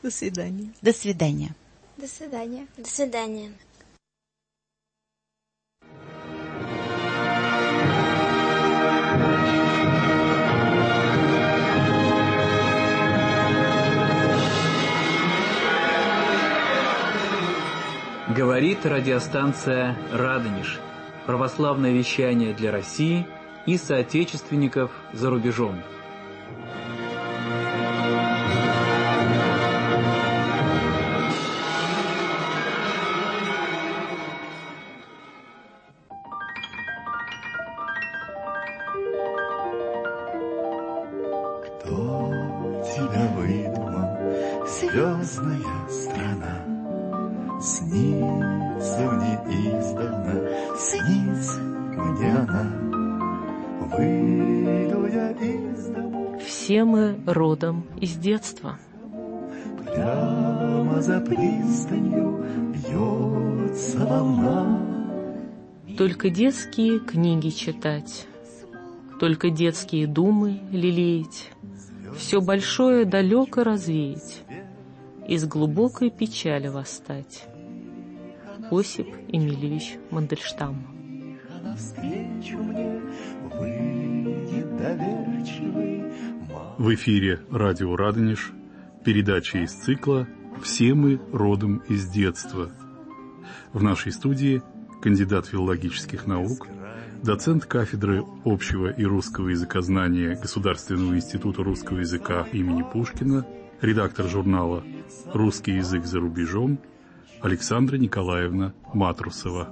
До свидания. До свидания. До свидания. До свидания. Говорит радиостанция «Радонеж». Православное вещание для России и соотечественников за рубежом. Кто тебя выдумал, звездная страна? Снится мне издавна, снится мне она. Выйду я из дома. Все мы родом из детства. Прямо за пристанью бьется волна. Только детские книги читать, только детские думы лелеять, все большое далеко развеять, из глубокой печали восстать. Осип Эмильевич Мандельштам. В эфире радио «Радонеж», передача из цикла «Все мы родом из детства». В нашей студии кандидат филологических наук, доцент кафедры общего и русского языкознания Государственного института русского языка имени Пушкина, редактор журнала «Русский язык за рубежом» Александра Николаевна Матрусова.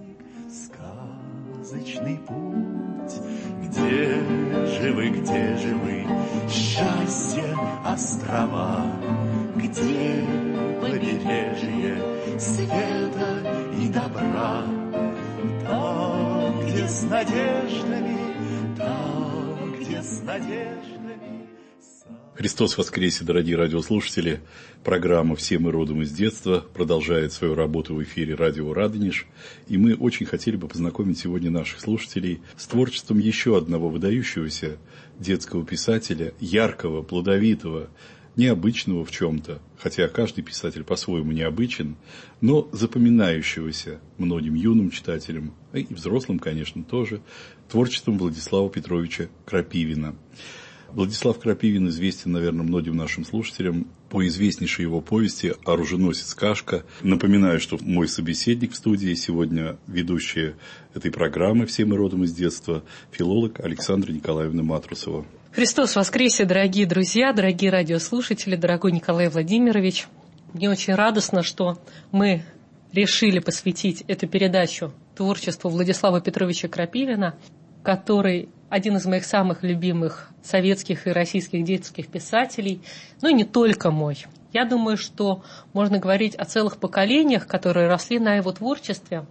Сказочный путь, где же вы, счастье, острова, где побережье света и добра, там, где с надеждами, там, где с надеждами. Христос воскресе, дорогие радиослушатели! Программа «Все мы родом из детства» продолжает свою работу в эфире радио «Радонеж». И мы очень хотели бы познакомить сегодня наших слушателей с творчеством еще одного выдающегося детского писателя, яркого, плодовитого, необычного в чем-то, хотя каждый писатель по-своему необычен, но запоминающегося многим юным читателям, и взрослым, конечно, тоже, творчеством Владислава Петровича Крапивина. Владислав Крапивин известен, наверное, многим нашим слушателям по известнейшей его повести «Оруженосец Кашка». Напоминаю, что мой собеседник в студии сегодня, ведущая этой программы «Все мы родом из детства», филолог Александра Николаевна Матрусова. Христос воскресе, дорогие друзья, дорогие радиослушатели, дорогой Николай Владимирович. Мне очень радостно, что мы решили посвятить эту передачу творчеству Владислава Петровича Крапивина, который один из моих самых любимых советских и российских детских писателей, но и не только мой. Я думаю, что можно говорить о целых поколениях, которые росли на его творчестве.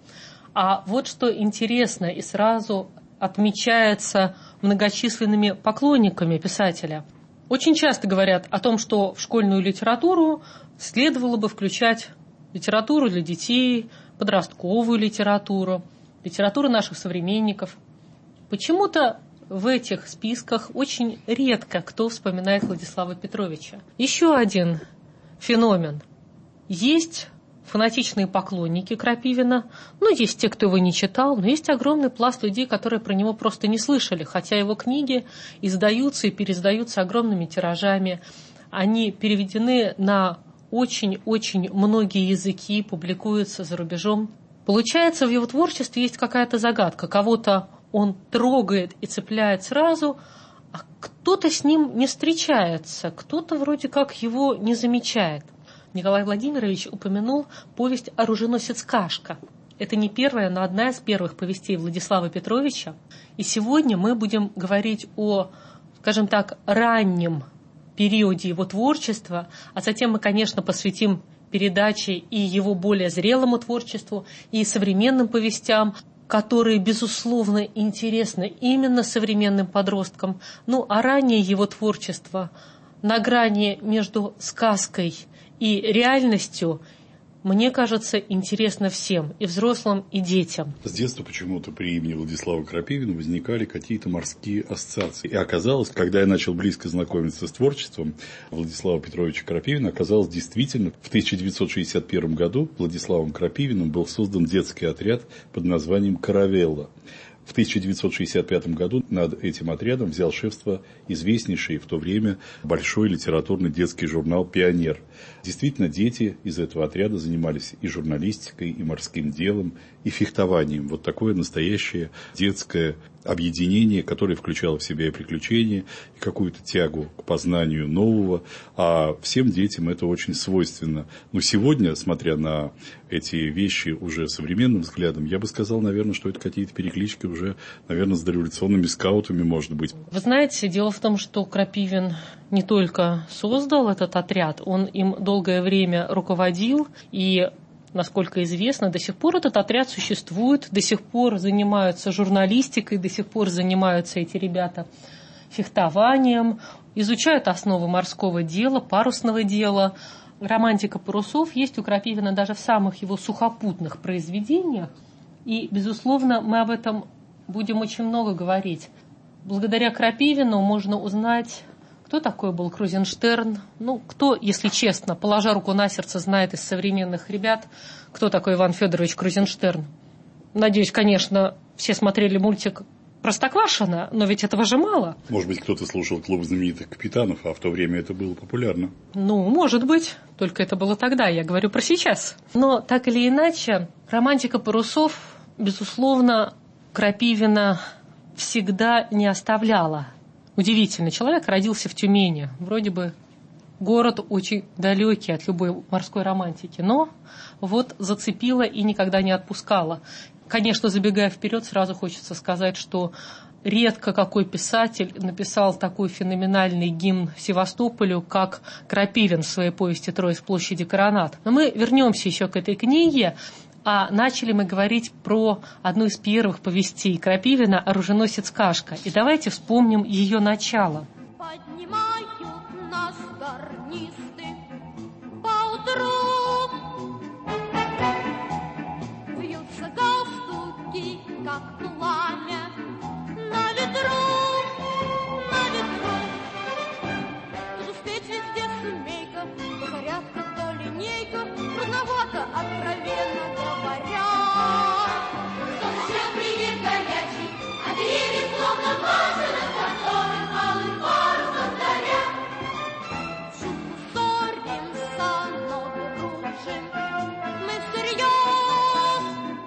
А вот что интересно и сразу отмечается многочисленными поклонниками писателя. Очень часто говорят о том, что в школьную литературу следовало бы включать литературу для детей, подростковую литературу, литературу наших современников. Почему-то в этих списках очень редко кто вспоминает Владислава Петровича. Еще один феномен. Есть фанатичные поклонники Крапивина, есть те, кто его не читал, но есть огромный пласт людей, которые про него просто не слышали, хотя его книги издаются и переиздаются огромными тиражами. Они переведены на очень-очень многие языки, публикуются за рубежом. Получается, в его творчестве есть какая-то загадка. Кого-то он трогает и цепляет сразу, а кто-то с ним не встречается, кто-то вроде как его не замечает. Николай Владимирович упомянул повесть «Оруженосец Кашка». Это не первая, но одна из первых повестей Владислава Петровича. И сегодня мы будем говорить о, скажем так, раннем периоде его творчества, а затем мы, конечно, посвятим передаче и его более зрелому творчеству, и современным повестям, которые, безусловно, интересны именно современным подросткам. А раннее его творчество на грани между сказкой и реальностью мне кажется, интересно всем, и взрослым, и детям. С детства почему-то при имени Владислава Крапивина возникали какие-то морские ассоциации. И оказалось, когда я начал близко знакомиться с творчеством Владислава Петровича Крапивина, оказалось действительно, в 1961 году Владиславом Крапивиным был создан детский отряд под названием «Каравелла». В 1965 году над этим отрядом взял шефство известнейший в то время большой литературный детский журнал «Пионер». Действительно, дети из этого отряда занимались и журналистикой, и морским делом, и фехтованием. Вот такое настоящее детское объединение, которое включало в себя и приключения, и какую-то тягу к познанию нового. А всем детям это очень свойственно. Но сегодня, смотря на эти вещи уже современным взглядом, я бы сказал, наверное, что это какие-то переклички уже, наверное, с дореволюционными скаутами, может быть. Вы знаете, дело в том, что Крапивин не только создал этот отряд, он им долгое время руководил, и, насколько известно, до сих пор этот отряд существует, до сих пор занимаются журналистикой, до сих пор занимаются эти ребята фехтованием, изучают основы морского дела, парусного дела. Романтика парусов есть у Крапивина даже в самых его сухопутных произведениях, и, безусловно, мы об этом будем очень много говорить. Благодаря Крапивину можно узнать, кто такой был Крузенштерн. Кто, если честно, положа руку на сердце, знает из современных ребят, кто такой Иван Федорович Крузенштерн. Надеюсь, конечно, все смотрели мультик «Простоквашино», но ведь этого же мало. Может быть, кто-то слушал «Клуб знаменитых капитанов», а в то время это было популярно. Может быть, только это было тогда, я говорю про сейчас. Но так или иначе, романтика парусов, безусловно, Крапивина всегда не оставляла. Удивительный человек, родился в Тюмени. Вроде бы город очень далекий от любой морской романтики, но вот зацепила и никогда не отпускала. Конечно, забегая вперед, сразу хочется сказать, что редко какой писатель написал такой феноменальный гимн Севастополю, как Крапивин в своей повести «Трое с площади Коронат». Но мы вернемся еще к этой книге. А начали мы говорить про одну из первых повестей Крапивина «Оруженосец Кашка». И давайте вспомним ее начало. Поднимают нас гарнисты поутру, вьются галстуки, как пламя, на ветру, на ветру. Тут успеть везде семейка, то порядка, то линейка, трудновато, откровенно говоря. Солнце привет горячий, а деревья словно масляно, которых алый парусом заря. Шутку ссоримся, но дружим мы всерьез.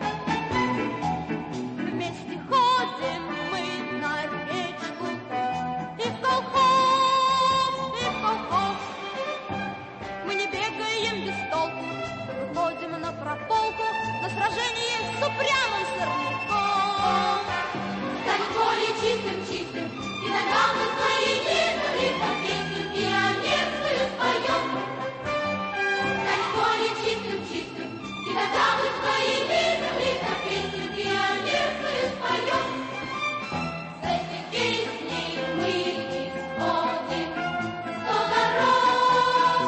Вместе ходим мы на речку и в колхоз, и в колхоз. Мы не бегаем без толку, выходим на прополку, на сражение с упрямым сорняком. Станет поле чистым-чистым, и ногам мы свои низкие, как песню пионерскую споем. Станет поле чистым-чистым, и ногам мы свои низкие, как песню пионерскую споем. С этой песней мы исходим 100 дорог.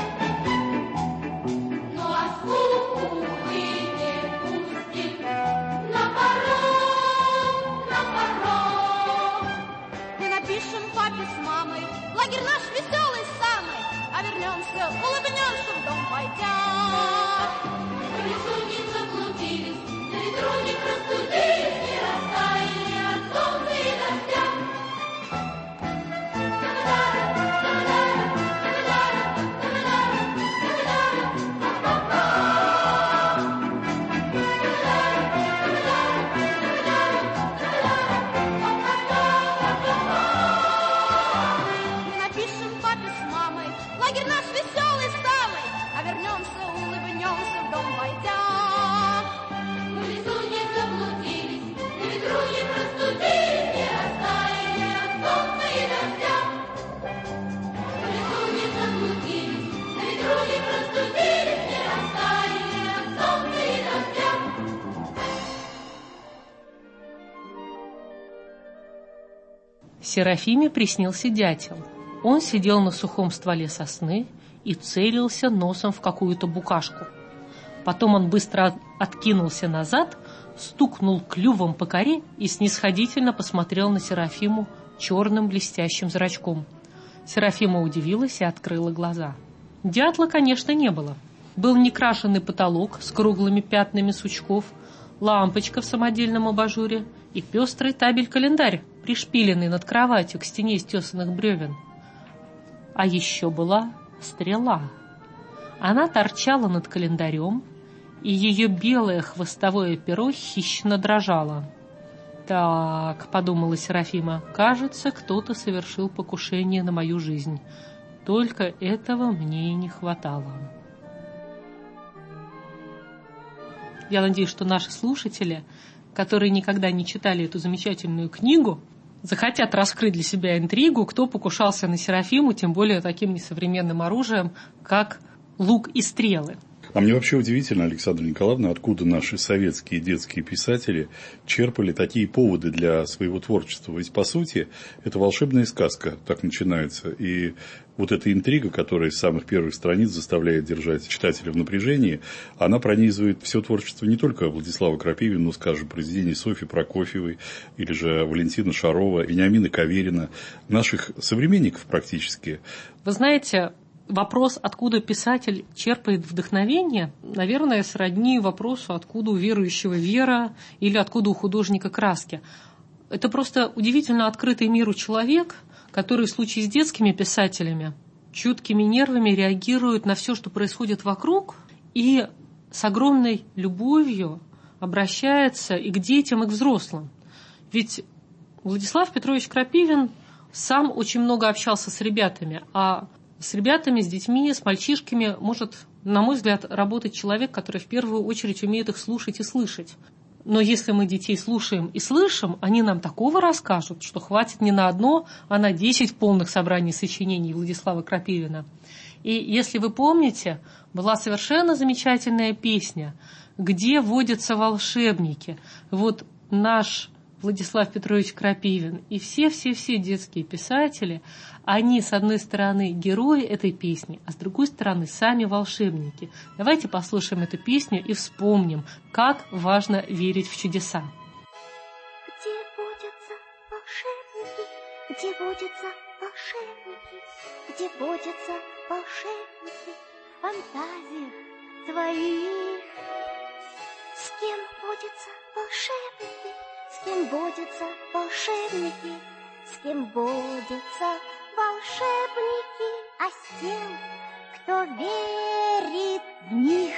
Ну а скуку мы не пустим на порог, на порог. Мы напишем папе с мамой, лагерь наш веселый самый, а вернемся, улыбнемся, в дом пойдя. В лесу не заблудились, на ветру не простудились, не растаяли от солнца и дождя. Мы напишем папе с мамой, лагерь наш веселый самый, а вернемся, улыбнемся, в дом войдя. Мы в лесу не заблудились, на ветру не простудились, не растаяли от солнца и дождя. Мы в лесу не заблудились, на ветру не простудились, не растаяли от солнца и дождя. Серафиме приснился дятел. Он сидел на сухом стволе сосны и целился носом в какую-то букашку. Потом он быстро откинулся назад, стукнул клювом по коре и снисходительно посмотрел на Серафиму черным блестящим зрачком. Серафима удивилась и открыла глаза. Дятла, конечно, не было. Был некрашенный потолок с круглыми пятнами сучков, лампочка в самодельном абажуре и пестрый табель-календарь, пришпиленный над кроватью к стене из тесаных бревен. А еще была стрела. Она торчала над календарем, и ее белое хвостовое перо хищно дрожало. «Так», — подумала Серафима, — «кажется, кто-то совершил покушение на мою жизнь. Только этого мне и не хватало». Я надеюсь, что наши слушатели, которые никогда не читали эту замечательную книгу, захотят раскрыть для себя интригу, кто покушался на Серафиму, тем более таким несовременным оружием, как лук и стрелы. А мне вообще удивительно, Александра Николаевна, откуда наши советские детские писатели черпали такие поводы для своего творчества. Ведь, по сути, это волшебная сказка, так начинается. И вот эта интрига, которая с самых первых страниц заставляет держать читателя в напряжении, она пронизывает все творчество не только Владислава Крапивина, но, скажем, произведений Софьи Прокофьевой, или же Валентина Шарова, Вениамина Каверина, наших современников практически. Вы знаете, вопрос, откуда писатель черпает вдохновение, наверное, сродни вопросу, откуда у верующего вера или откуда у художника краски. Это просто удивительно открытый миру человек, который в случае с детскими писателями чуткими нервами реагирует на все, что происходит вокруг, и с огромной любовью обращается и к детям, и к взрослым. Ведь Владислав Петрович Крапивин сам очень много общался с ребятами, а с ребятами, с детьми, с мальчишками может, на мой взгляд, работать человек, который в первую очередь умеет их слушать и слышать. Но если мы детей слушаем и слышим, они нам такого расскажут, что хватит не на одно, а на 10 полных собраний сочинений Владислава Крапивина. И если вы помните, была совершенно замечательная песня «Где водятся волшебники». Вот наш Владислав Петрович Крапивин и все-все-все детские писатели, они, с одной стороны, герои этой песни, а с другой стороны, сами волшебники. Давайте послушаем эту песню и вспомним, как важно верить в чудеса. Где водятся волшебники, где водятся волшебники, где водятся волшебники в фантазиях твоих? С кем водятся волшебники? С кем водятся волшебники, с кем водятся волшебники, а с тем, кто верит в них.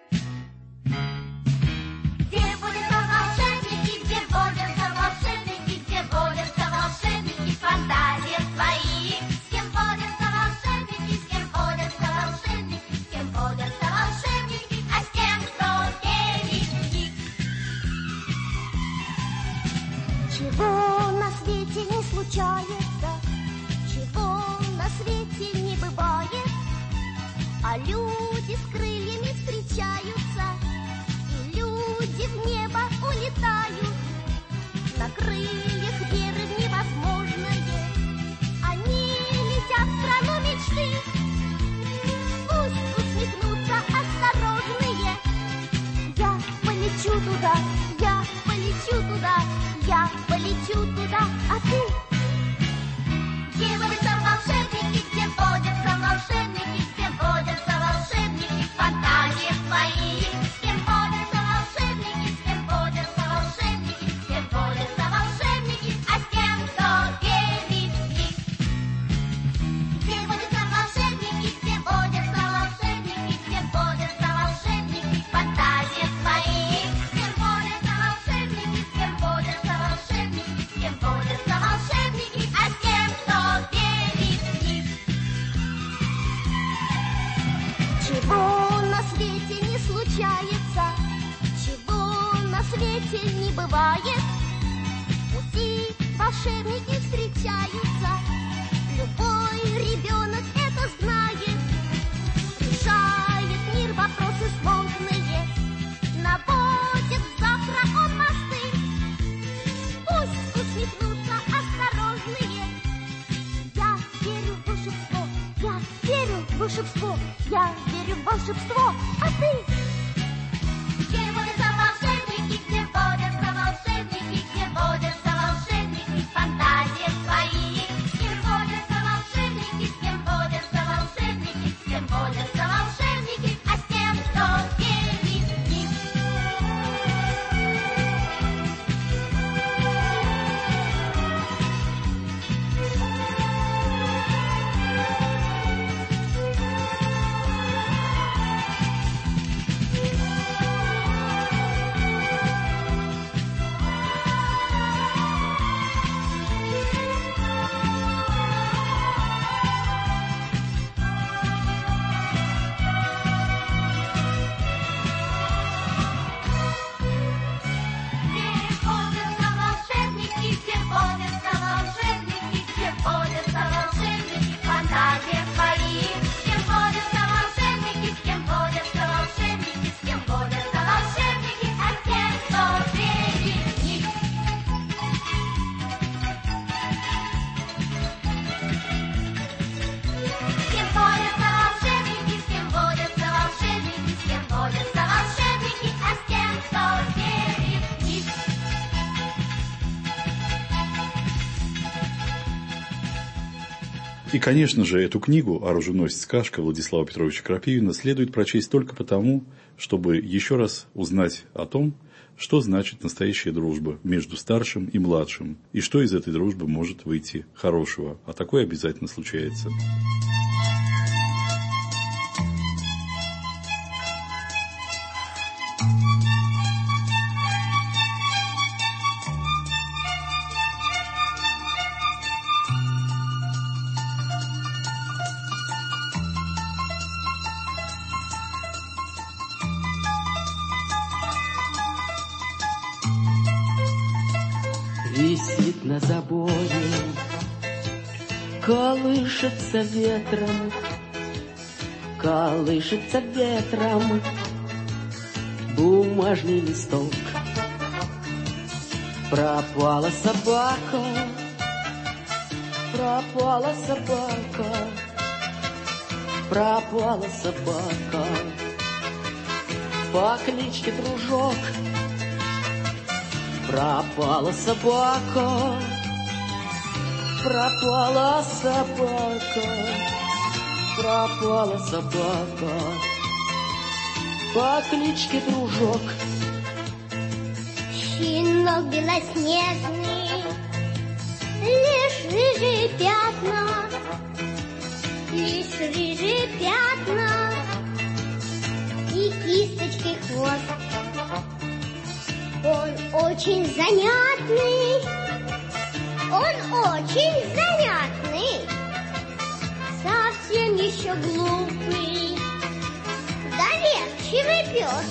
Где водятся волшебники, где водятся волшебники, где водятся волшебники в фантазиях своих? С кем водятся волшебники, с кем водятся волшебники, с кем водятся волшебники, а с тем, кто верит в них. Чего на свете не случается, чего на свете не бывает, а люди с крыльями встречаются, и люди в небо улетают. На крыльях веры в невозможное, они летят в страну мечты. Пусть усмехнутся осторожные. Я полечу туда, я полечу туда, я полечу туда, а ты? Где водятся волшебники, где водятся волшебники, где водятся волшебники в фантазиях своих? С кем водятся волшебники, с кем водятся волшебники, с кем водятся волшебники, а с тем, кто верит в них? Где водятся волшебники, где водятся волшебники, где водятся волшебники в фантазиях своих? С кем водятся волшебники, с кем водятся волшебники, с кем водятся волшебники, а с тем, кто верит в них? Чего на свете не случается, чего на свете не бывает, пути волшебники встречаются, любой ребенок это знает, решает мир вопросы сложные, наводит завтра он мосты. Пусть усмехнутся осторожные. Я верю в волшебство, я верю в волшебство, я верю в волшебство, а ты? И, конечно же, эту книгу «Оруженосец Кашка» Владислава Петровича Крапивина следует прочесть только потому, чтобы еще раз узнать о том, что значит настоящая дружба между старшим и младшим, и что из этой дружбы может выйти хорошего, а такое обязательно случается. Висит на заборе, колышется ветром, колышется ветром бумажный листок. Пропала собака, пропала собака, пропала собака по кличке Дружок. Пропала собака, пропала собака, пропала собака по кличке Дружок. Щенок белоснежный, лишь рыжие пятна, лишь рыжие пятна и кисточкой хвост. Он очень занятный, он очень занятный, совсем еще глупый, доверчивый пес.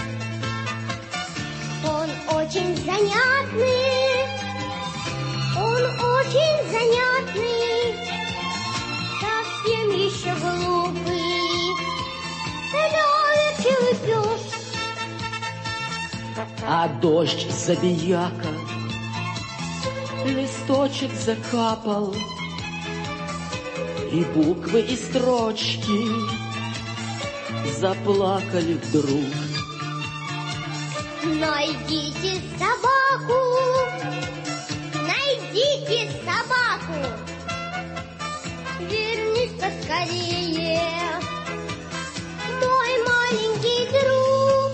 Он очень занятный, он очень занятный, совсем еще глупый, доверчивый пес. А дождь забияка, листочек закапал, и буквы, и строчки заплакали вдруг. Найдите собаку, найдите собаку, вернись поскорее, мой маленький друг.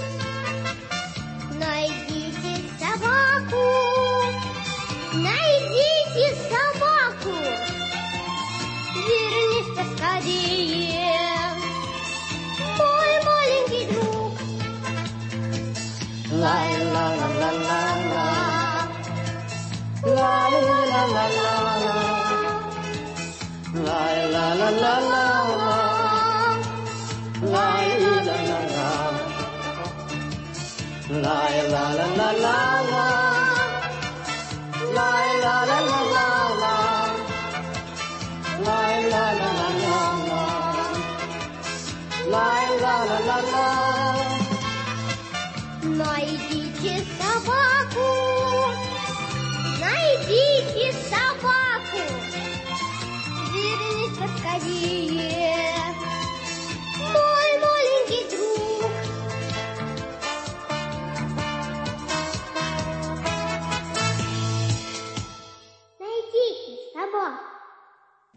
Найдите собаку, найдите собаку, вернись поскорее, мой маленький друг. Ла-ла-ла-ла-ла-ла, ла-ла-ла-ла-ла-ла, ла-ла-ла-ла-ла-ла, ла-ла-ла-ла-ла. La la la la la la, la la la la la la, la la la la la la, la la la la la. Найдите собаку, найдите собаку, вернись поскорее, мой маленький друг.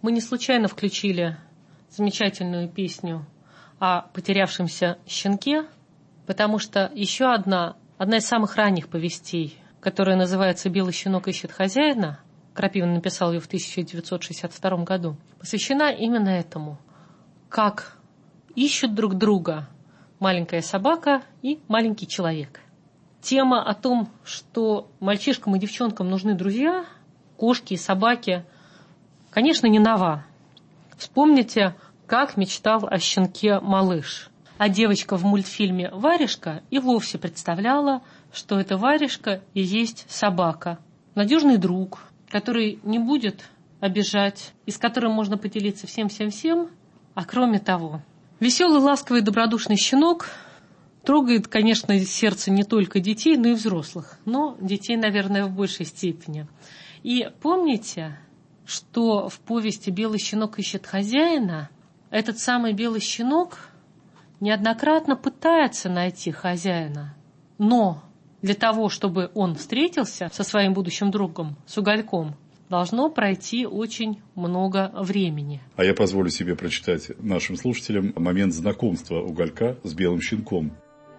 Мы не случайно включили замечательную песню о потерявшемся щенке, потому что еще одна из самых ранних повестей, которая называется «Белый щенок ищет хозяина», Крапивин написал ее в 1962 году, посвящена именно этому. Как ищут друг друга маленькая собака и маленький человек. Тема о том, что мальчишкам и девчонкам нужны друзья, кошки и собаки, конечно, не нова. Вспомните, как мечтал о щенке малыш. А девочка в мультфильме «Варежка» и вовсе представляла, что это Варежка и есть собака. Надежный друг, который не будет обижать, и с которым можно поделиться всем-всем-всем. А кроме того, веселый, ласковый, добродушный щенок трогает, конечно, сердце не только детей, но и взрослых. Но детей, наверное, в большей степени. И помните, что в повести «Белый щенок ищет хозяина» этот самый белый щенок неоднократно пытается найти хозяина. Но для того, чтобы он встретился со своим будущим другом, с Угольком, должно пройти очень много времени. А я позволю себе прочитать нашим слушателям момент знакомства Уголька с белым щенком.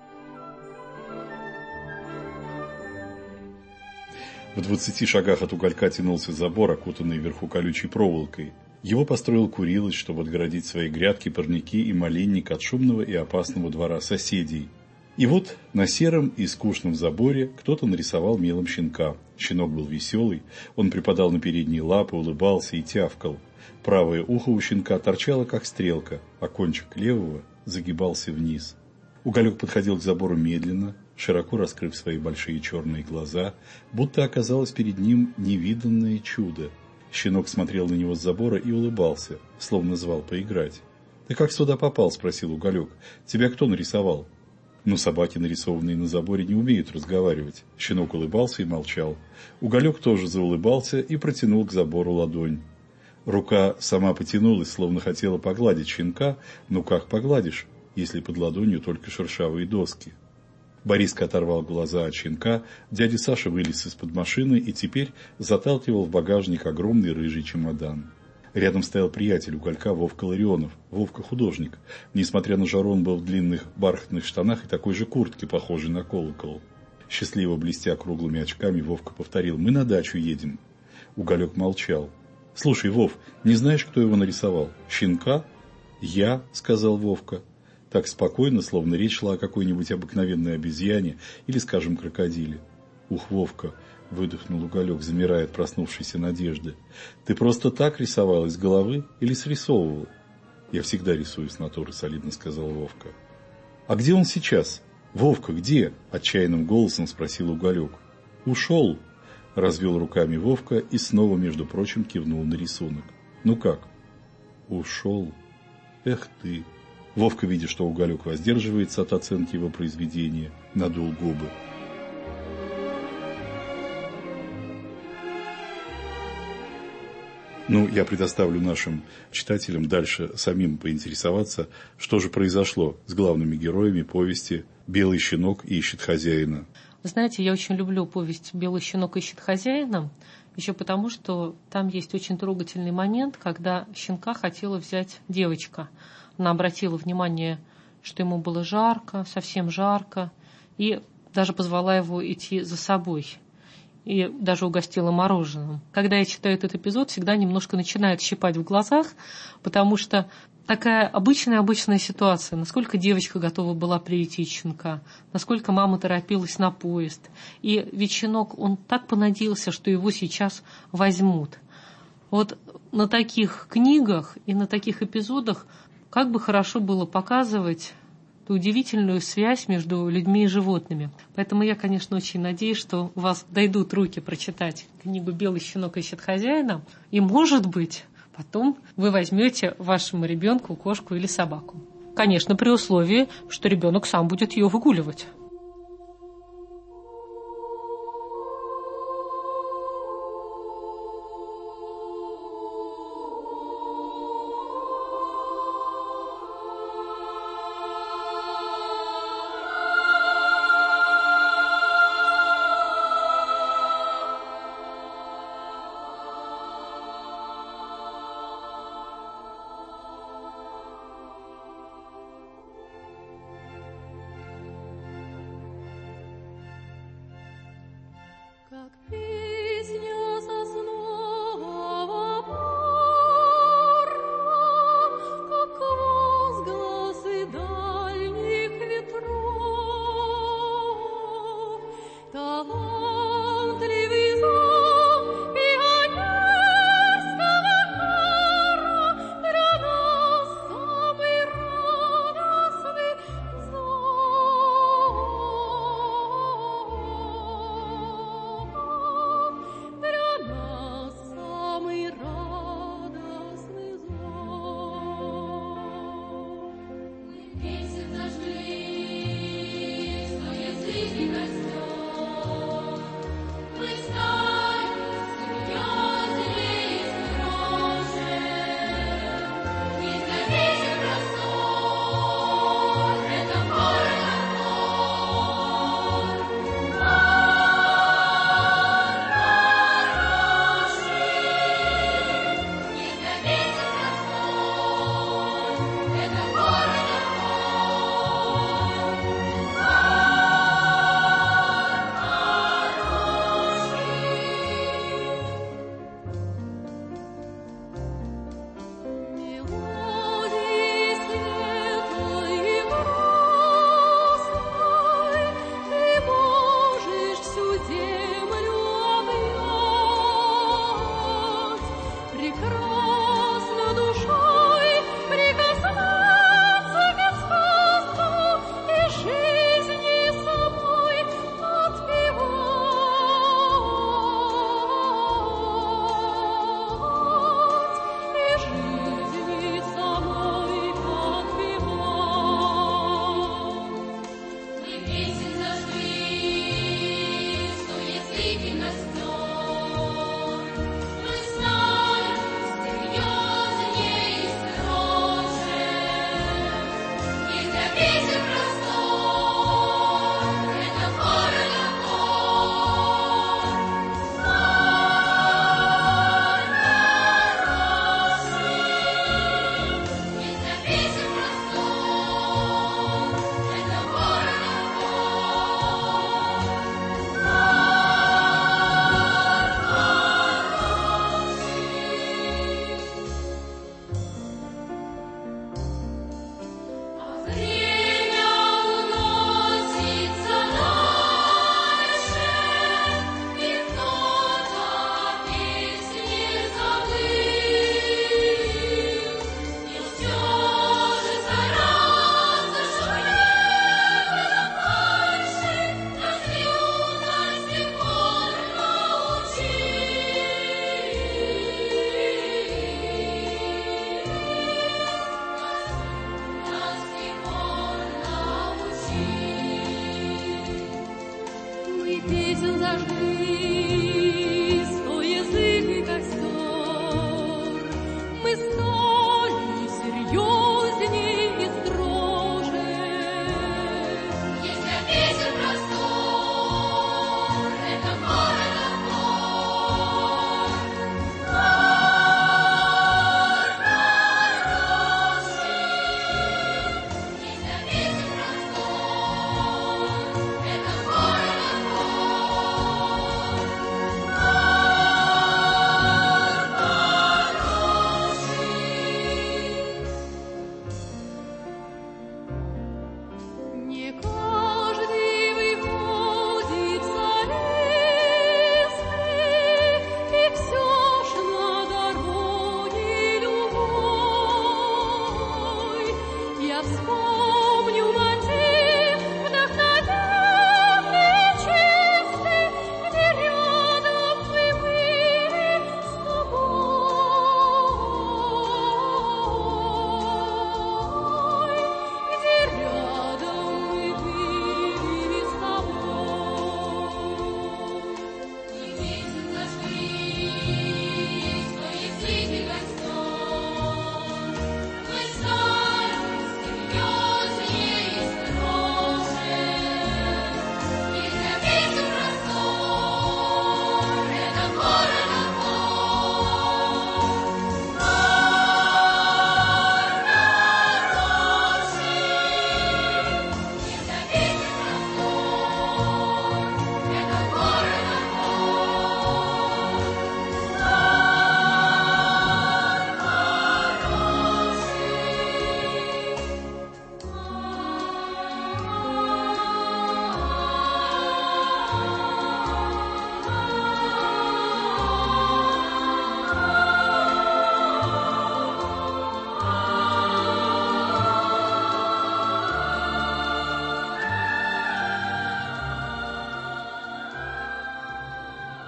В 20 шагах от Уголька тянулся забор, окутанный вверху колючей проволокой. Его построил Курилыч, чтобы отгородить свои грядки, парники и малинник от шумного и опасного двора соседей. И вот на сером и скучном заборе кто-то нарисовал мелом щенка. Щенок был веселый, он припадал на передние лапы, улыбался и тявкал. Правое ухо у щенка торчало, как стрелка, а кончик левого загибался вниз. Уголек подходил к забору медленно, широко раскрыв свои большие черные глаза, будто оказалось перед ним невиданное чудо. Щенок смотрел на него с забора и улыбался, словно звал поиграть. «Ты как сюда попал?» – спросил Уголек. «Тебя кто нарисовал?» Но собаки, нарисованные на заборе, не умеют разговаривать. Щенок улыбался и молчал. Уголек тоже заулыбался и протянул к забору ладонь. Рука сама потянулась, словно хотела погладить щенка, но как погладишь, если под ладонью только шершавые доски? Бориска оторвал глаза от щенка, дядя Саша вылез из-под машины и теперь заталкивал в багажник огромный рыжий чемодан. Рядом стоял приятель Уголька Вовка Ларионов, Вовка художник. Несмотря на жару, он был в длинных бархатных штанах и такой же куртке, похожей на колокол. Счастливо блестя круглыми очками, Вовка повторил: «Мы на дачу едем». Уголек молчал. «Слушай, Вов, не знаешь, кто его нарисовал? Щенка?» «Я», — сказал Вовка. Так спокойно, словно речь шла о какой-нибудь обыкновенной обезьяне или, скажем, крокодиле. «Ух, Вовка!» — выдохнул Уголек, замирая от проснувшейся надежды. «Ты просто так рисовал из головы или срисовывал?» «Я всегда рисую с натуры», — солидно сказал Вовка. «А где он сейчас?» «Вовка, где?» — отчаянным голосом спросил Уголек. «Ушел», — развел руками Вовка и снова, между прочим, кивнул на рисунок. «Ну как?» «Ушел. Эх ты!» Вовка, видя, что Уголек воздерживается от оценки его произведения, надул губы. Я предоставлю нашим читателям дальше самим поинтересоваться, что же произошло с главными героями повести «Белый щенок ищет хозяина». Вы знаете, я очень люблю повесть «Белый щенок ищет хозяина», еще потому, что там есть очень трогательный момент, когда щенка хотела взять девочка. Она обратила внимание, что ему было жарко, совсем жарко, и даже позвала его идти за собой. И даже угостила мороженым. Когда я читаю этот эпизод, всегда немножко начинает щипать в глазах, потому что такая обычная ситуация. Насколько девочка готова была приютить щенка, насколько мама торопилась на поезд. И ведь щенок, он так понадеялся, что его сейчас возьмут. Вот на таких книгах и на таких эпизодах как бы хорошо было показывать ту удивительную связь между людьми и животными. Поэтому я, конечно, очень надеюсь, что у вас дойдут руки прочитать книгу «Белый щенок ищет хозяина», и, может быть, потом вы возьмете вашему ребенку кошку или собаку. Конечно, при условии, что ребенок сам будет ее выгуливать. как песня соснового бора, как возгласы дальних ветров. Талантливый зов пионерского хора для нас самый радостный зов.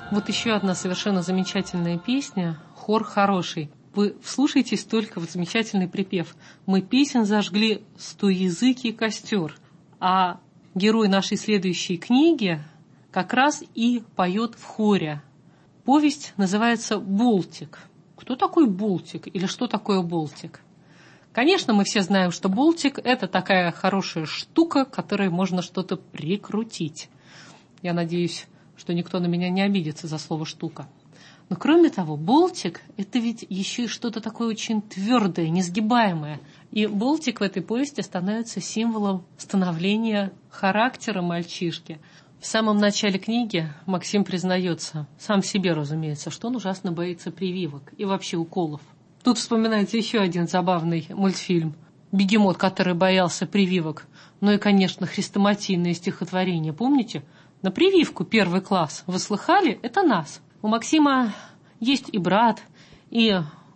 Вот еще одна совершенно замечательная песня, хор хороший. Вы вслушайтесь только в замечательный припев. «Мы песен зажгли стоязыкий костер». А герой нашей следующей книги как раз и поет в хоре. Повесть называется «Болтик». Кто такой Болтик или что такое Болтик? Конечно, мы все знаем, что болтик – это такая хорошая штука, которой можно что-то прикрутить. Я надеюсь, что никто на меня не обидится за слово «штука». Но кроме того, болтик – это ведь еще и что-то такое очень твердое, несгибаемое. И болтик в этой повести становится символом становления характера мальчишки. В самом начале книги Максим признается, сам себе, разумеется, что он ужасно боится прививок и вообще уколов. Тут вспоминается еще один забавный мультфильм «Бегемот, который боялся прививок». Ну и, конечно, хрестоматийное стихотворение. Помните? На прививку 1 класс. Вы слыхали? Это нас. У Максима есть и брат, и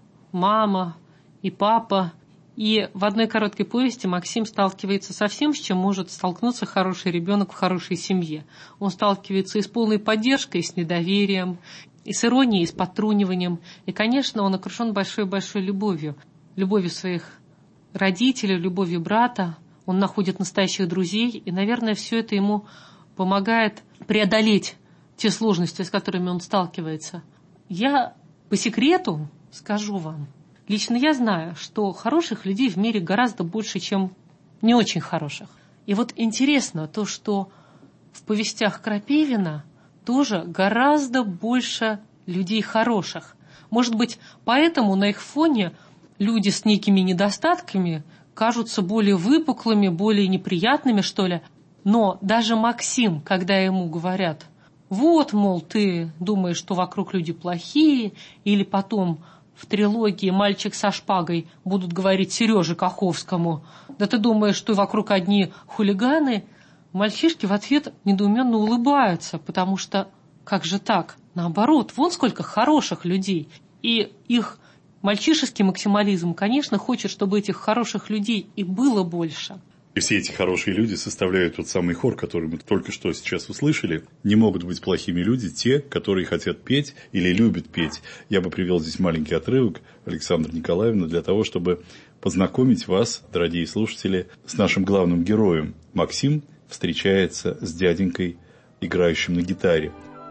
мама, и папа. И в одной короткой повести Максим сталкивается со всем, с чем может столкнуться хороший ребенок в хорошей семье. Он сталкивается и с полной поддержкой, и с недоверием, и с иронией, и с подтруниванием. И, конечно, он окружен большой-большой любовью. Любовью своих родителей, любовью брата. Он находит настоящих друзей. И, наверное, все это ему помогает преодолеть те сложности, с которыми он сталкивается. Я по секрету скажу вам. Лично я знаю, что хороших людей в мире гораздо больше, чем не очень хороших. И вот интересно то, что в повестях Крапивина тоже гораздо больше людей хороших. Может быть, поэтому на их фоне люди с некими недостатками кажутся более выпуклыми, более неприятными, что ли. Но даже Максим, когда ему говорят, вот, мол, ты думаешь, что вокруг люди плохие, или потом в трилогии «Мальчик со шпагой» будут говорить Сереже Каховскому, да ты думаешь, что вокруг одни хулиганы, мальчишки в ответ недоуменно улыбаются, потому что как же так? Наоборот, вон сколько хороших людей. И их мальчишеский максимализм, конечно, хочет, чтобы этих хороших людей и было больше. И все эти хорошие люди составляют тот самый хор, который мы только что сейчас услышали. Не могут быть плохими люди те, которые хотят петь или любят петь. Я бы привел здесь маленький отрывок, Александра Николаевна, для того, чтобы познакомить вас, дорогие слушатели, с нашим главным героем. Максим встречается с дяденькой, играющим на гитаре.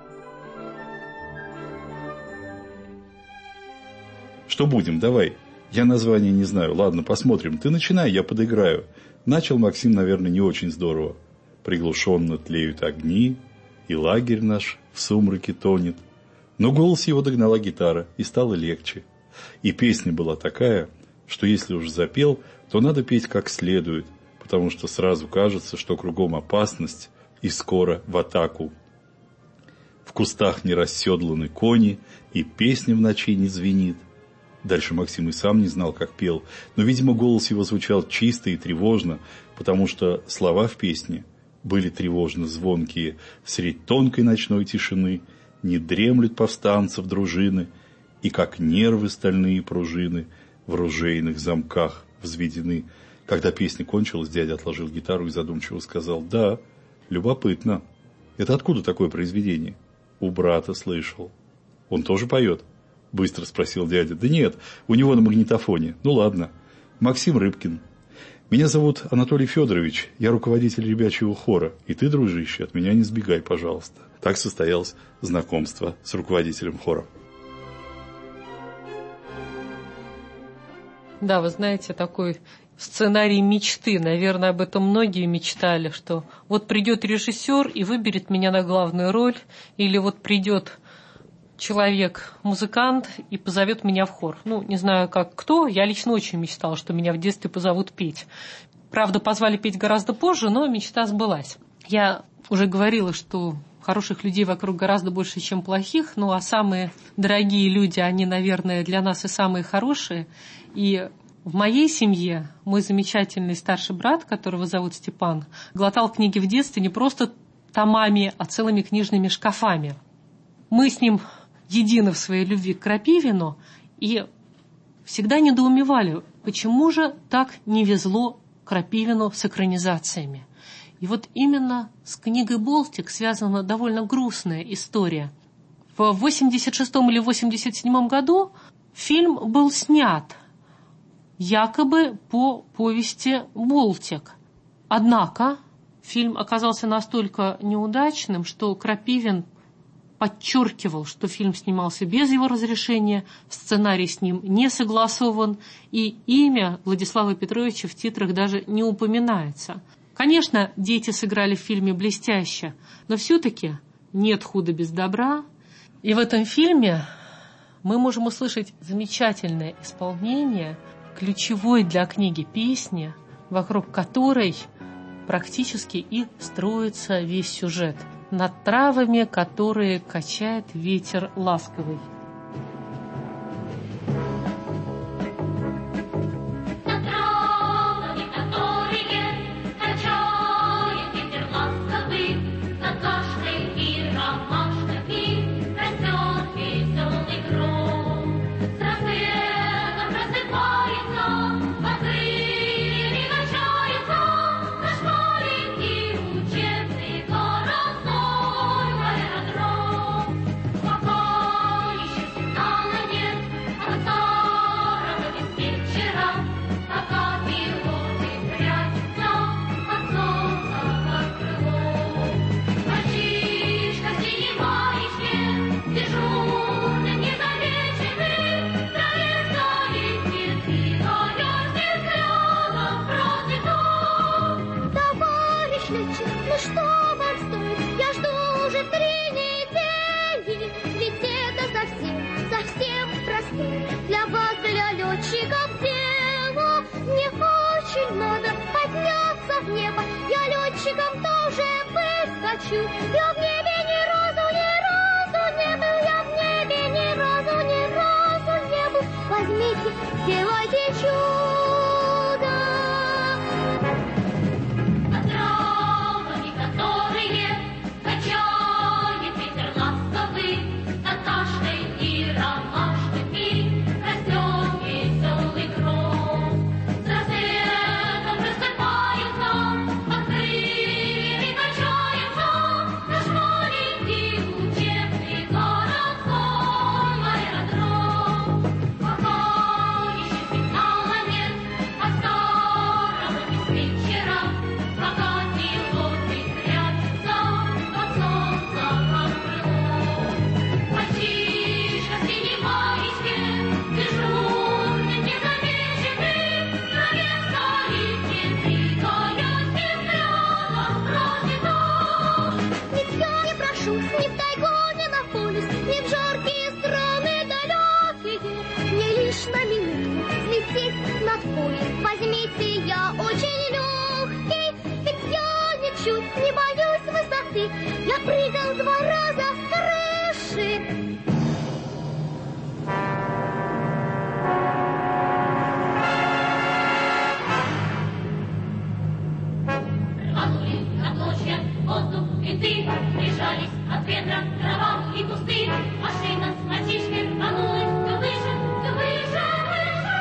Что будем? Давай. Я название не знаю. Ладно, посмотрим. Ты начинай, я подыграю. Начал Максим, наверное, не очень здорово. Приглушенно тлеют огни, и лагерь наш в сумраке тонет. Но голос его догнала гитара, и стало легче. И песня была такая, что если уж запел, то надо петь как следует, потому что сразу кажется, что кругом опасность, и скоро в атаку. В кустах не расседланы кони, и песня в ночи не звенит. Дальше Максим и сам не знал, как пел, но, видимо, голос его звучал чисто и тревожно, потому что слова в песне были тревожно звонкие. Средь тонкой ночной тишины не дремлют повстанцев дружины, и как нервы стальные пружины в ружейных замках взведены. Когда песня кончилась, дядя отложил гитару и задумчиво сказал: «Да, любопытно. Это откуда такое произведение?» «У брата слышал». «Он тоже поет?» — быстро спросил дядя. «Да нет, у него на магнитофоне. Ну ладно. Максим Рыбкин. Меня зовут Анатолий Федорович. Я руководитель ребячьего хора. И ты, дружище, от меня не сбегай, пожалуйста». Так состоялось знакомство с руководителем хора. Да, вы знаете, такой сценарий мечты. Наверное, об этом многие мечтали, что вот придет режиссер и выберет меня на главную роль, или вот придет человек-музыкант и позовет меня в хор. Ну, не знаю, как кто, я лично очень мечтала, что меня в детстве позовут петь. Правда, позвали петь гораздо позже, но мечта сбылась. Я уже говорила, что хороших людей вокруг гораздо больше, чем плохих, ну а самые дорогие люди, они, наверное, для нас и самые хорошие. И в моей семье мой замечательный старший брат, которого зовут Степан, глотал книги в детстве не просто томами, а целыми книжными шкафами. Мы с ним едины в своей любви к Крапивину и всегда недоумевали, почему же так не везло Крапивину с экранизациями. И вот именно с книгой «Болтик» связана довольно грустная история. В 86 или 87 году фильм был снят, якобы по повести «Болтик». Однако фильм оказался настолько неудачным, что Крапивин подчеркивал, что фильм снимался без его разрешения, сценарий с ним не согласован, и имя Владислава Петровича в титрах даже не упоминается. Конечно, дети сыграли в фильме блестяще, но все-таки нет худа без добра. И в этом фильме мы можем услышать замечательное исполнение ключевой для книги песни, вокруг которой практически и строится весь сюжет. Над травами, которые качает ветер ласковый. Я в небе ни разу не был, я в небе ни разу не был. Возьмите, сделайте чудо. Над травами, которые качает ветер ласковый, над кашей и ромашками растет веселый гром. С рассветом просыпается, под крыльями качается наш маленький учебный городской аэродром. Пока еще сигнала нет от старого диспетчера, пока пилоты прячутся от солнца под крылом. Мальчишка в синем маечке, дежурный, незамеченный, навек стоит, не двигаясь, без взглядом просит он. Ведь я не прошусь ни в тайгу, ни на полюс, ни в жаркие страны далекие. Мне лишь на минуту взлететь над полем. Возьмите, я очень легкий, ведь я ничуть не боюсь высоты. Я прыгал 2 раза с крыши. Рванули на клочья воздух винты, прижались от ветра трава и кусты. Машина с мальчишкой рванулась все выше, все выше, выше.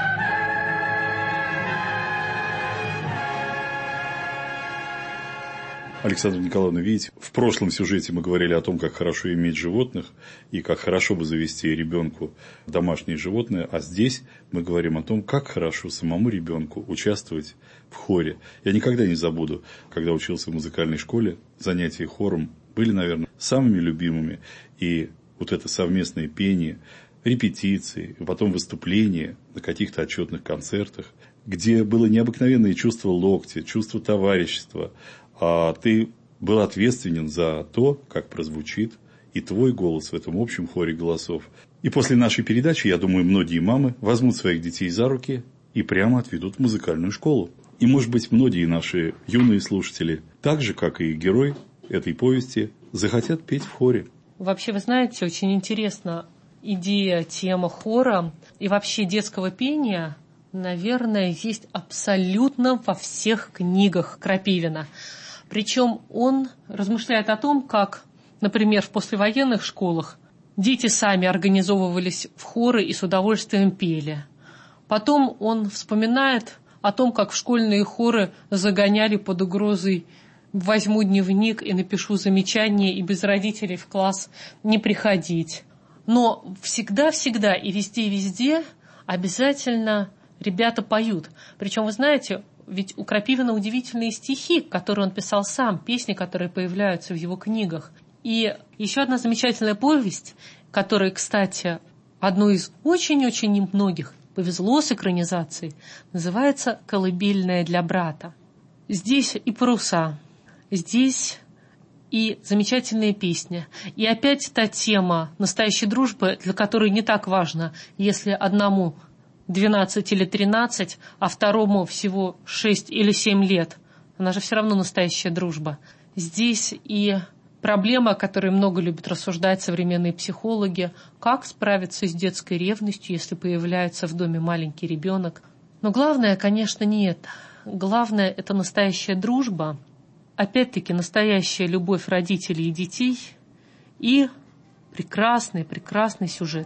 Александра Николаевна, видите, в прошлом сюжете мы говорили о том, как хорошо иметь животных и как хорошо бы завести ребенку домашнее животное, а здесь мы говорим о том, как хорошо самому ребенку участвовать в хоре. Я никогда не забуду, когда учился в музыкальной школе, занятия хором были, наверное, самыми любимыми. И вот это совместное пение, репетиции, и потом выступления на каких-то отчетных концертах, где было необыкновенное чувство локтя, чувство товарищества, а ты был ответственен за то, как прозвучит и твой голос в этом общем хоре голосов. И после нашей передачи, я думаю, многие мамы возьмут своих детей за руки и прямо отведут в музыкальную школу. И, может быть, многие наши юные слушатели, так же, как и герой этой повести, захотят петь в хоре. Вообще, вы знаете, очень интересна идея, тема хора и вообще детского пения, наверное, есть абсолютно во всех книгах Крапивина. Причем он размышляет о том, как, например, в послевоенных школах дети сами организовывались в хоры и с удовольствием пели. Потом он вспоминает о том, как в школьные хоры загоняли под угрозой возьму дневник и напишу замечание, и без родителей в класс не приходить. Но всегда и везде обязательно ребята поют. Причем, вы знаете, ведь у Крапивина удивительные стихи, которые он писал сам, песни, которые появляются в его книгах. И еще одна замечательная повесть, которая, кстати, одну из очень-очень немногих повезло с экранизацией, называется «Колыбельная для брата». Здесь и паруса, здесь и замечательная песня. И опять та тема настоящей дружбы, для которой не так важно, если одному 12 или 13, а второму всего 6 или 7 лет. Она же все равно настоящая дружба. Здесь и проблема, о которой много любят рассуждать современные психологи, как справиться с детской ревностью, если появляется в доме маленький ребенок. Но главное, конечно, не это. Главное – это настоящая дружба, опять-таки настоящая любовь родителей и детей и прекрасный сюжет.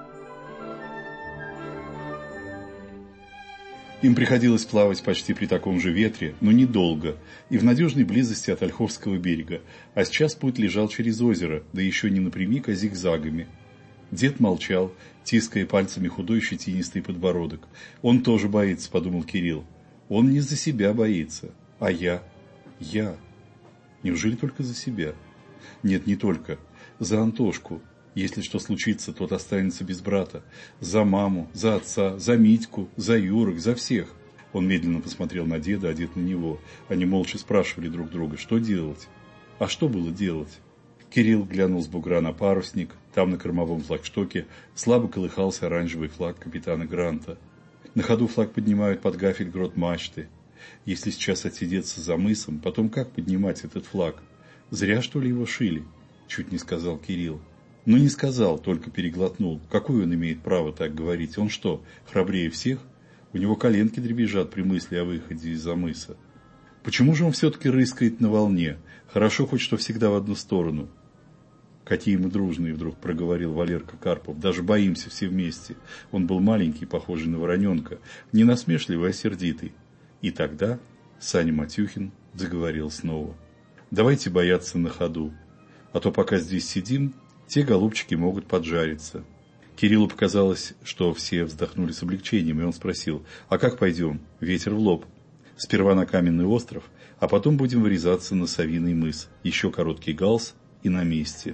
Им приходилось плавать почти при таком же ветре, но недолго, и в надежной близости от Ольховского берега, а сейчас путь лежал через озеро, да еще не напрямик, а зигзагами. Дед молчал, тиская пальцами худой щетинистый подбородок. «Он тоже боится», — подумал Кирилл. «Он не за себя боится, а я. Я. Неужели только за себя? Нет, не только. За Антошку. Если что случится, тот останется без брата. За маму, за отца, за Митьку, за Юрок, за всех». Он медленно посмотрел на деда, а дед на него. Они молча спрашивали друг друга, что делать. А что было делать? Кирилл глянул с бугра на парусник. Там на кормовом флагштоке слабо колыхался оранжевый флаг капитана Гранта. На ходу флаг поднимают под гафель грот мачты. Если сейчас отсидеться за мысом, потом как поднимать этот флаг? Зря, что ли, его шили? Чуть не сказал Кирилл. Но не сказал, только переглотнул. Какое он имеет право так говорить? Он что, храбрее всех? У него коленки дребезжат при мысли о выходе из-за мыса. Почему же он все-таки рыскает на волне? Хорошо хоть что всегда в одну сторону. «Какие мы дружные», — вдруг проговорил Валерка Карпов. «Даже боимся все вместе». Он был маленький, похожий на вороненка, не насмешливый, а сердитый. И тогда Саня Матюхин заговорил снова. «Давайте бояться на ходу, а то пока здесь сидим, те голубчики могут поджариться». Кириллу показалось, что все вздохнули с облегчением, и он спросил: «А как пойдем? Ветер в лоб. Сперва на Каменный остров, а потом будем вырезаться на Совиный мыс. Еще короткий галс и на месте».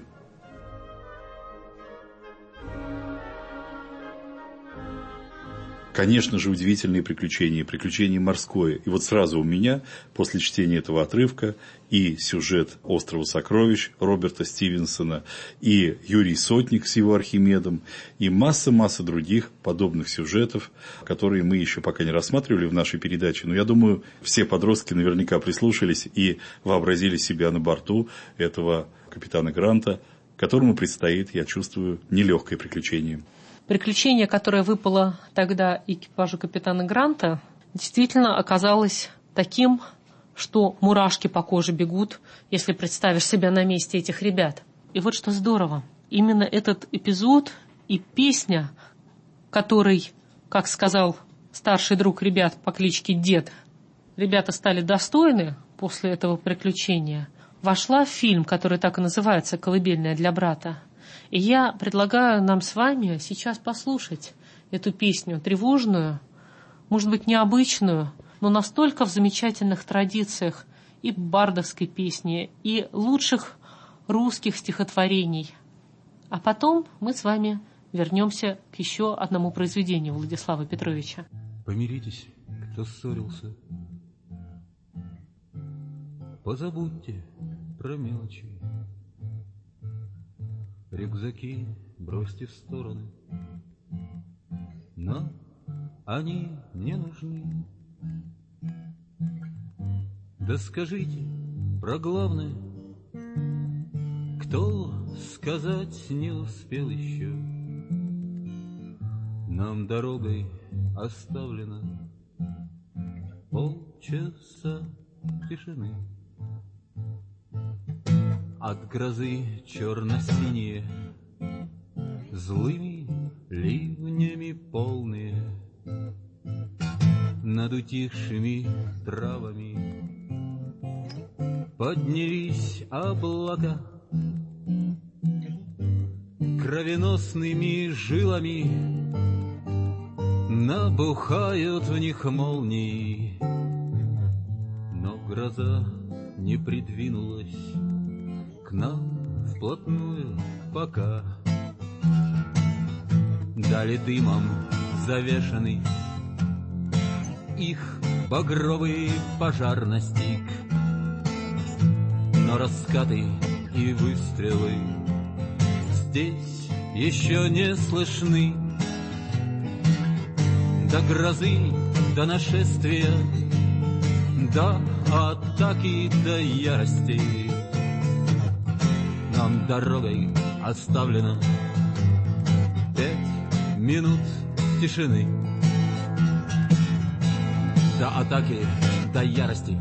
Конечно же, удивительные приключение морское. И вот сразу у меня, после чтения этого отрывка, и сюжет «Острова сокровищ» Роберта Стивенсона, и Юрий Сотник с его Архимедом, и масса других подобных сюжетов, которые мы еще пока не рассматривали в нашей передаче. Но я думаю, все подростки наверняка прислушались и вообразили себя на борту этого капитана Гранта, которому предстоит, я чувствую, нелегкое приключение. Приключение, которое выпало тогда экипажу капитана Гранта, действительно оказалось таким, что мурашки по коже бегут, если представишь себя на месте этих ребят. И вот что здорово. Именно этот эпизод и песня, которой, как сказал старший друг ребят по кличке Дед, ребята стали достойны после этого приключения, вошла в фильм, который так и называется «Колыбельная для брата». И я предлагаю нам с вами сейчас послушать эту песню тревожную, может быть, необычную, но настолько в замечательных традициях и бардовской песни, и лучших русских стихотворений. А потом мы с вами вернемся к еще одному произведению Владислава Петровича. Помиритесь, кто ссорился, позабудьте про мелочи. Рюкзаки бросьте в стороны, но они не нужны. Да скажите про главное, кто сказать не успел еще. Нам дорогой оставлено полчаса тишины. От грозы черно-синие, злыми ливнями полные, над утихшими травами Поднялись облака кровеносными жилами, набухают в них молнии, но гроза не придвинулась к нам вплотную пока. Дали дымом завешенный их багровый пожар настиг, но раскаты и выстрелы здесь еще не слышны. До грозы, до нашествия, до атаки, до ярости нам дорогой оставлено 5 минут тишины. До атаки, до ярости,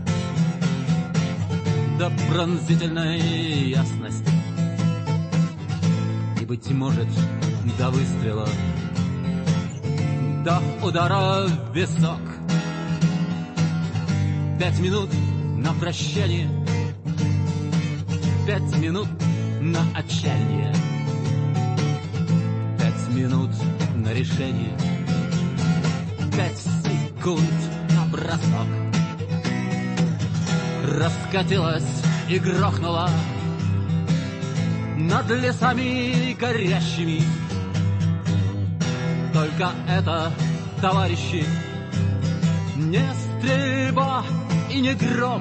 до пронзительной ясности и, быть может, до выстрела, до удара в висок. 5 минут на прощание, 5 минут на отчаяние, 5 минут на решение, 5 секунд на бросок. Раскатилась и грохнула над лесами горящими. Только это, товарищи, не стрельба и не гром.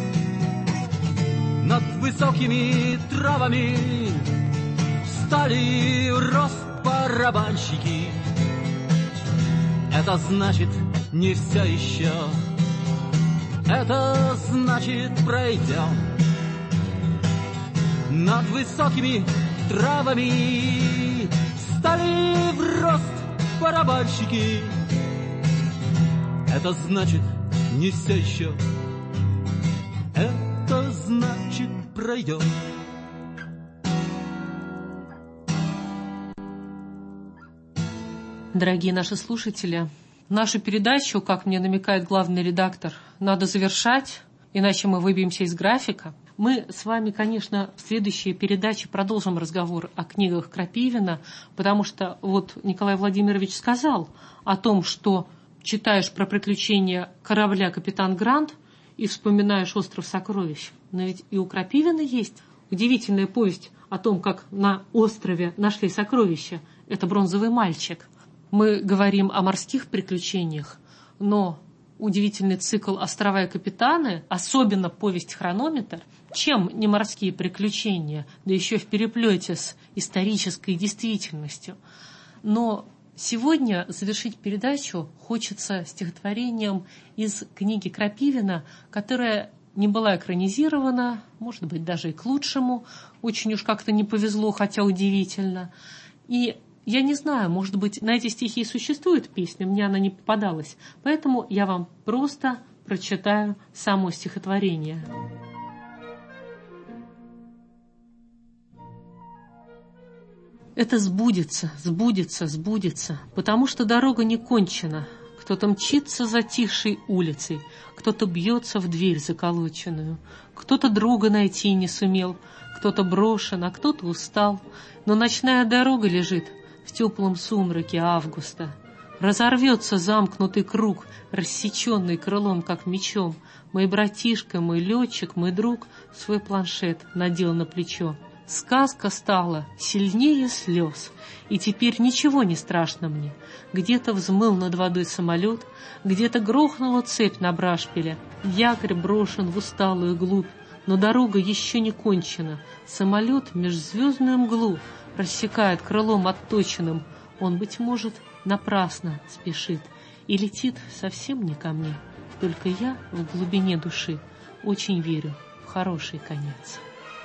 Над высокими травами встали в рост барабанщики. Это значит, не все еще. Это значит, пройдем. Над высокими травами встали в рост барабанщики. Это значит, не все еще. Это значит, пройдем. Дорогие наши слушатели, нашу передачу, как мне намекает главный редактор, надо завершать, иначе мы выбьемся из графика. Мы с вами, конечно, в следующей передаче продолжим разговор о книгах Крапивина, потому что вот Николай Владимирович сказал о том, что читаешь про приключения корабля «Капитан Грант» и вспоминаешь «Остров сокровищ». Но ведь и у Крапивина есть удивительная повесть о том, как на острове нашли сокровища. Это «Бронзовый мальчик». Мы говорим о морских приключениях, но удивительный цикл «Острова и капитаны», особенно повесть «Хронометр», чем не морские приключения, да еще в переплете с исторической действительностью. Но сегодня завершить передачу хочется стихотворением из книги Крапивина, которая не была экранизирована, может быть, даже и к лучшему. Очень уж как-то не повезло, хотя удивительно. И я не знаю, может быть, на эти стихи существует песня, мне она не попадалась. Поэтому я вам просто прочитаю само стихотворение. Это сбудется, сбудется, сбудется, потому что дорога не кончена. Кто-то мчится затихшей улицей, кто-то бьется в дверь заколоченную, кто-то друга найти не сумел, кто-то брошен, а кто-то устал. Но ночная дорога лежит в теплом сумраке августа. Разорвется замкнутый круг, рассеченный крылом, как мечом. Мой братишка, мой летчик, мой друг свой планшет надел на плечо. Сказка стала сильнее слез, и теперь ничего не страшно мне. Где-то взмыл над водой самолет, где-то грохнула цепь на брашпиле. Якорь брошен в усталую глубь, но дорога еще не кончена. Самолет межзвездную мглу рассекает крылом отточенным. Он, быть может, напрасно спешит и летит совсем не ко мне. Только я в глубине души очень верю в хороший конец.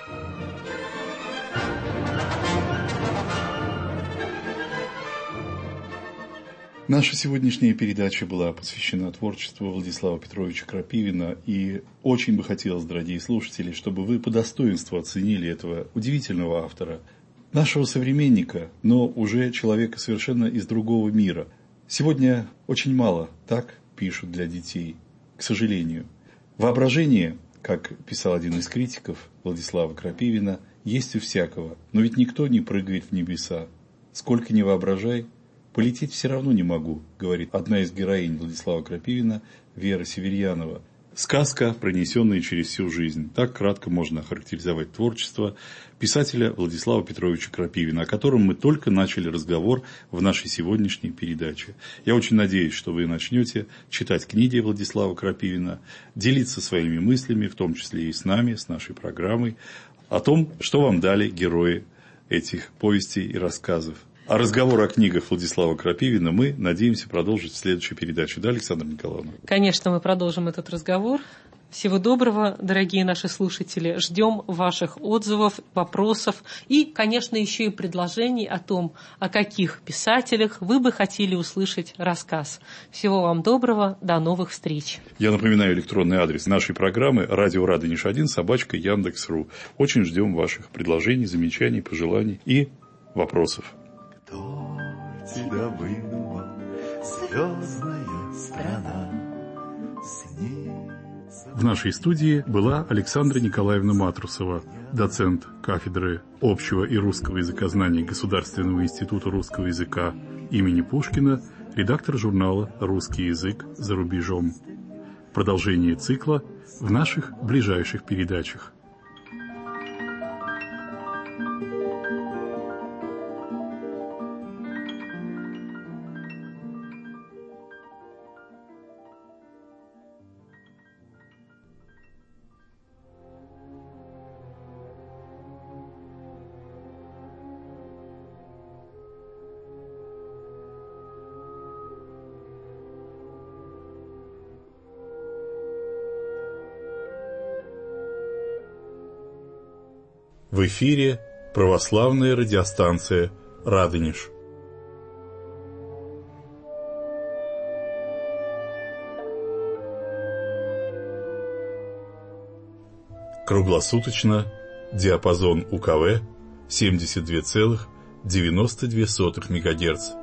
Наша сегодняшняя передача была посвящена творчеству Владислава Петровича Крапивина, и очень бы хотелось, дорогие слушатели, чтобы вы по достоинству оценили этого удивительного автора, нашего современника, но уже человека совершенно из другого мира. Сегодня очень мало так пишут для детей, к сожалению. Воображение Как писал один из критиков Владислава Крапивина, есть у всякого, но ведь никто не прыгает в небеса. Сколько ни воображай, полететь все равно не могу, говорит одна из героинь Владислава Крапивина, Вера Северьянова. Сказка, пронесенная через всю жизнь. Так кратко можно охарактеризовать творчество писателя Владислава Петровича Крапивина, о котором мы только начали разговор в нашей сегодняшней передаче. Я очень надеюсь, что вы начнете читать книги Владислава Крапивина, делиться своими мыслями, в том числе и с нами, с нашей программой, о том, что вам дали герои этих повестей и рассказов. А разговор о книгах Владислава Крапивина мы надеемся продолжить в следующей передаче. Да, Александра Николаевна? Конечно, мы продолжим этот разговор. Всего доброго, дорогие наши слушатели. Ждем ваших отзывов, вопросов и, конечно, еще и предложений о том, о каких писателях вы бы хотели услышать рассказ. Всего вам доброго, до новых встреч. Я напоминаю электронный адрес нашей программы radioradonеж1@Яндекс.ру. Очень ждем ваших предложений, замечаний, пожеланий и вопросов. Кто тебя выдумал, звездная страна, снится. В нашей студии была Александра Николаевна Матрусова, доцент кафедры общего и русского языкознания Государственного института русского языка имени Пушкина, редактор журнала «Русский язык за рубежом». Продолжение цикла в наших ближайших передачах. В эфире православная радиостанция «Радонеж». Круглосуточно диапазон УКВ 72,92 МГц.